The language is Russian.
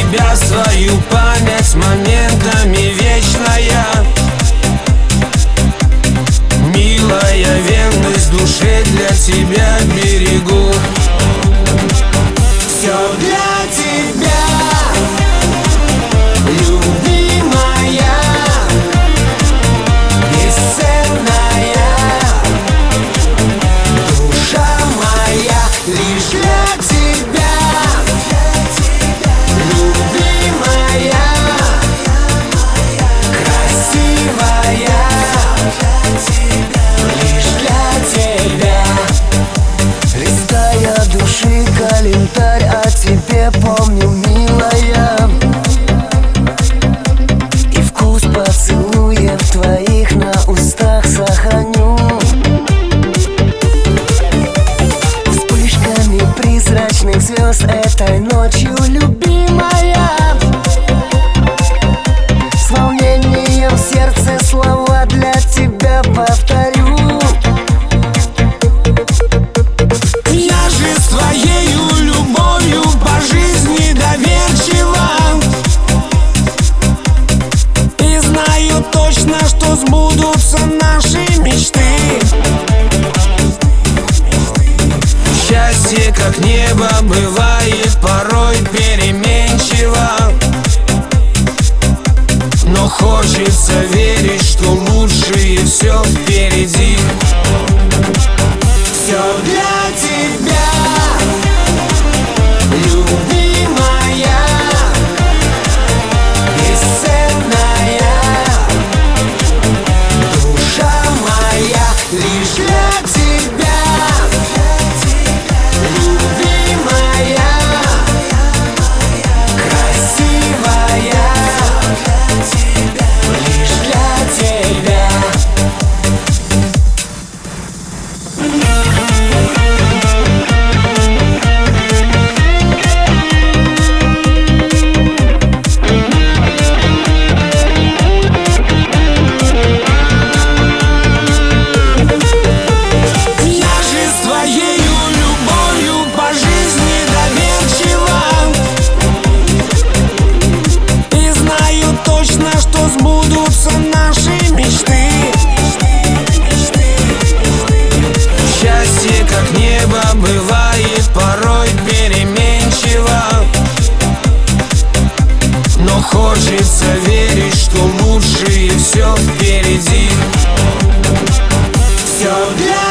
тебя свою память моментами вечная. Милая, верность души для тебя берегу. Все для тебя, любимая, бесценная душа моя, лишь для тебя, любимая, красивая, лишь для тебя. Листая души календарь, о тебе помню, милая, и вкус поцелуев твоих на устах сохраню. Вспышками призрачных звезд этой ночью, любимая, с волнением в сердце слова для тебя повторю. Я же с твоею любовью по жизни доверчива, и знаю точно, что сбудутся наши мечты. Счастье, как небо, бывает порой переменчиво, но хочется верить, что лучшее все впереди. Все для тебя, любимая, бесценная душа моя, лишь для тебя, любимая, красивая, лишь для тебя. Сбудутся наши мечты. Счастье, как небо, бывает порой переменчиво, но хочется верить, что лучшее все впереди. Все для